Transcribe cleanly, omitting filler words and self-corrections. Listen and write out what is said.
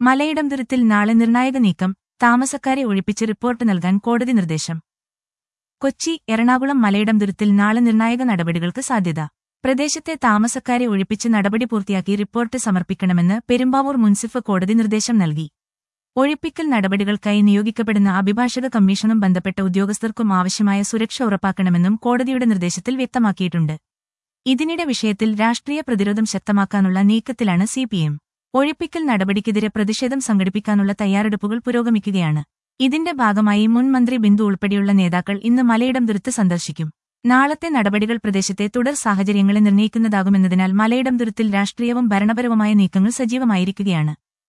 മലയിടംതുരുത്തിൽ നാളെ നിർണായക നീക്കം, താമസക്കാരെ ഒഴിപ്പിച്ച് റിപ്പോർട്ട് നൽകാൻ കോടതി നിർദ്ദേശം. കൊച്ചി, എറണാകുളം മലയിടംതുരുത്തിൽ നാളെ നിർണായക നടപടികൾക്ക് സാധ്യത. പ്രദേശത്തെ താമസക്കാരെ ഒഴിപ്പിച്ച് നടപടി പൂർത്തിയാക്കി റിപ്പോർട്ട് സമർപ്പിക്കണമെന്ന് പെരുമ്പാവൂർ മുൻസിഫ് കോടതി നിർദ്ദേശം നൽകി. ഒഴിപ്പിക്കൽ നടപടികൾക്കായി നിയോഗിക്കപ്പെടുന്ന അഭിഭാഷക കമ്മീഷനും ബന്ധപ്പെട്ട ഉദ്യോഗസ്ഥർക്കും ആവശ്യമായ സുരക്ഷ ഉറപ്പാക്കണമെന്നും കോടതിയുടെ നിർദ്ദേശത്തിൽ വ്യക്തമാക്കിയിട്ടുണ്ട്. ഇതിനിടെ വിഷയത്തിൽ രാഷ്ട്രീയ പ്രതിരോധം ശക്തമാക്കാനുള്ള നീക്കത്തിലാണ് സിപിഎം. ഒഴിപ്പിക്കൽ നടപടിക്കെതിരെ പ്രതിഷേധം സംഘടിപ്പിക്കാനുള്ള തയ്യാറെടുപ്പുകൾ പുരോഗമിക്കുകയാണ്. ഇതിന്റെ ഭാഗമായി മുൻ മന്ത്രി ബിന്ദു ഉൾപ്പെടെയുള്ള നേതാക്കൾ ഇന്ന് മലയിടംതുരുത്ത് സന്ദർശിക്കും. നാളത്തെ നടപടികൾ പ്രദേശത്തെ തുടർ സാഹചര്യങ്ങളെ നിർണ്ണയിക്കുന്നതാകുമെന്നതിനാൽ മലയിടംതുരുത്തിൽ രാഷ്ട്രീയവും ഭരണപരവുമായ നീക്കങ്ങൾ സജീവമായിരിക്കുകയാണ്.